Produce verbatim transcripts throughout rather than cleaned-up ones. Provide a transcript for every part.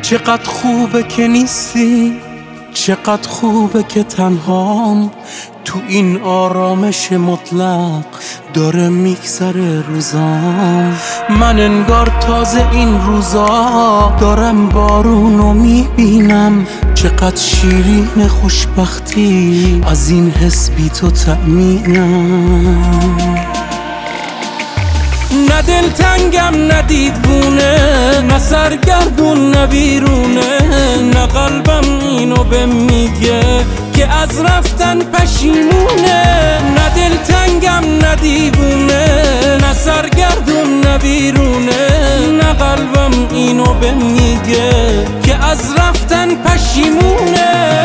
چقدر خوبه که نیستی، چقدر خوبه که تنهام، تو این آرامش مطلق داره میگذره روزام. من انگار تازه این روزا دارم بارونو میبینم، چقدر شیرین خوشبختی از این حس بی تو تأمینم. نه دلتنگم نه دیوونه، نه سرگردون نه بیرونه، نه قلبم اینو به میگه که از رفتن پشیمونه. نه دلتنگم نه دیوونه، نه سرگردون نه بیرونه، نه قلبم اینو به میگه که از رفتن پشیمونه.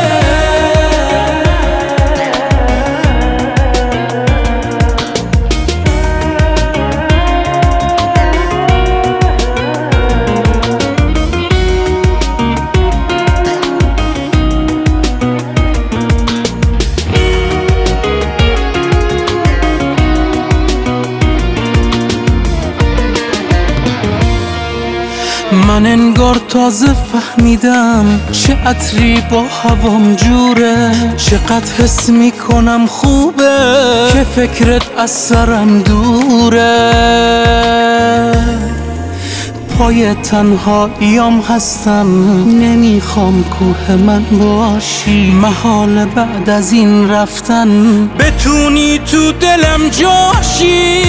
من انگار تازه فهمیدم چه عطری با هوام جوره، چقدر حس میکنم خوبه که فکرت از سرم دوره. پای تنهاییام هستم، نمیخوام کوه من باشی، محال بعد از این رفتن بتونی تو دلم جاشی.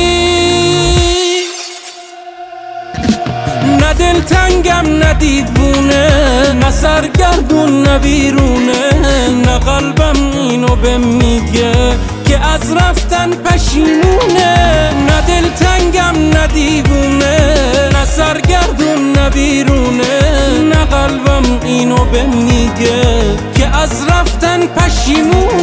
نه دلتنگم نه دیوونه، نه سرگردون نه بیرونه، نه قلبم اینو به میگه که از رفتن پشیمونه. نه دلتنگم نه دیوونه، نه سرگردون نه بیرونه، نه قلبم اینو به میگه که از رفتن پشیمونه.